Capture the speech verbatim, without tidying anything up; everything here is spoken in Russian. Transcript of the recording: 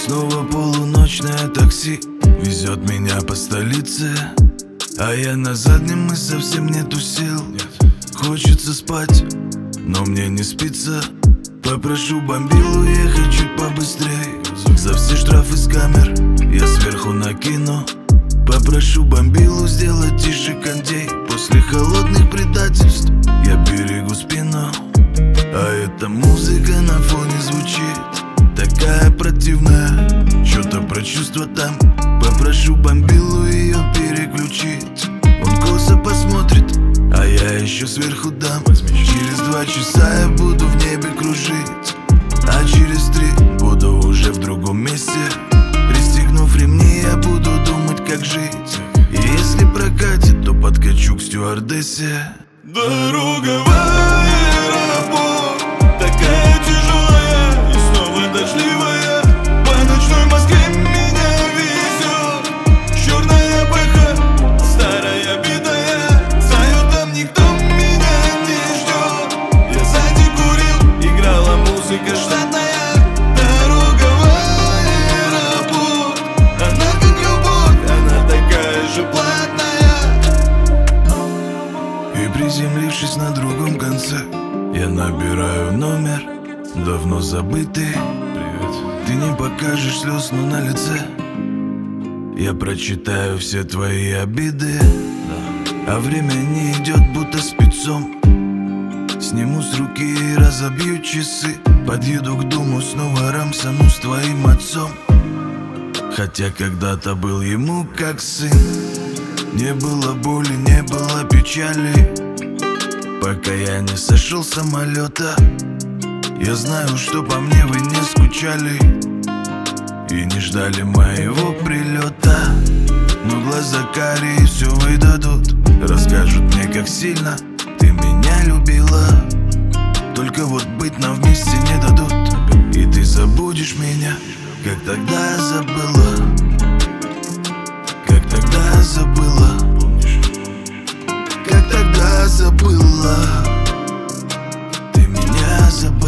Снова полуночное такси везет меня по столице, а я на заднем и совсем нету сил. Хочется спать, но мне не спится. Попрошу бомбилу ехать чуть побыстрей. За все штрафы с камер я сверху накину. Попрошу бомбилу сделать тише кондей. После холодных предательств я берегу спину, а эта музыка на фоне звучит такая противная. Что-то про чувства там. Попрошу бомбилу ее переключить. Он косо посмотрит, а я еще сверху дам. Через два часа я буду в небе кружить, а через три буду уже в другом месте. Пристегнув ремни, я буду думать, как жить. И если прокатит, то подкачу к стюардессе. Дорога в аэропорт такая тяжелая и снова дождливая. По ночной Москве меня везет черная БХ, старая битая. Знаю, там никто меня не ждет. Я сзади курил, играла музыка штатная. Дорога в аэропорт, она как любовь, она такая же платная. И приземлившись на другом конце, я набираю номер, давно забытый. Привет. Ты не покажешь слез, но на лице я прочитаю все твои обиды. А время не идет, будто спецом. Сниму с руки и разобью часы. Подъеду к дому, снова рамсану с твоим отцом. Хотя когда-то был ему как сын. Не было боли, не было печали, пока я не сошел с самолета. Я знаю, что по мне вы не скучали и не ждали моего прилета. Но глаза карие все выдадут, расскажут мне, как сильно ты меня любила. Только вот быть нам вместе не дадут, и ты забудешь меня, как тогда забыла. Как тогда забыла, как тогда забыла, ты меня забыла.